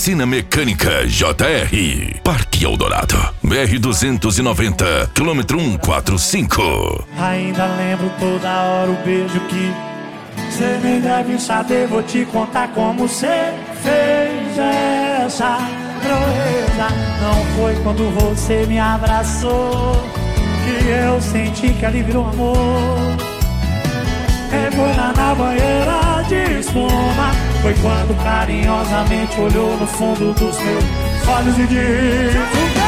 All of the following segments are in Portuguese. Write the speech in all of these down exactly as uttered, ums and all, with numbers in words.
Oficina Mecânica J R. Parque Eldorado. B R duzentos e noventa, quilômetro cento e quarenta e cinco. Ainda lembro toda hora o beijo que cê nem deve saber. Vou te contar como cê fez essa proeza. Não foi quando você me abraçou que eu senti que ali virou amor. Foi lá na banheira de espuma. Foi quando carinhosamente olhou no fundo dos meus olhos e disse: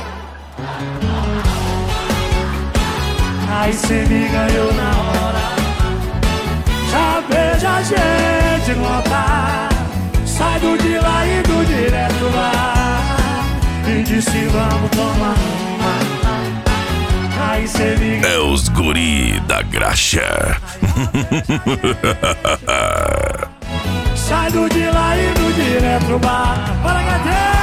aí cê me ganhou na hora. Já beija a gente no altar. Sai do de lá e do direto lá. E disse vamos tomar uma. Aí cê me ganhou. É os guri da graxa. Sai do de lá e do direto no bar. Bora, gatinho!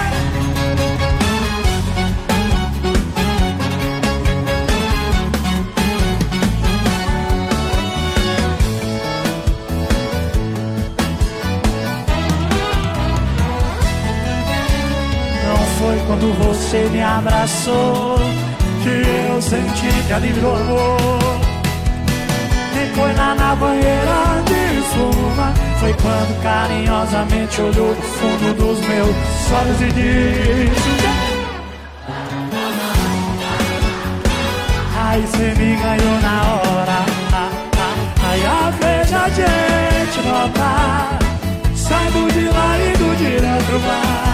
Foi quando você me abraçou que eu senti que ali virou amor. E foi lá na banheira de espuma. Foi quando carinhosamente olhou no fundo dos meus olhos e disse: aí cê me ganhou na hora. Aí a veja a gente notar. Sai do de lá e do direto lá.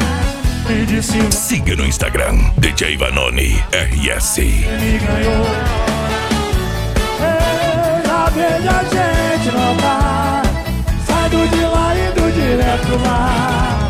Siga no Instagram D J Vanoni R S. Me ganhou. Ela veja a gente notar. Sai do de lá e do direto lá.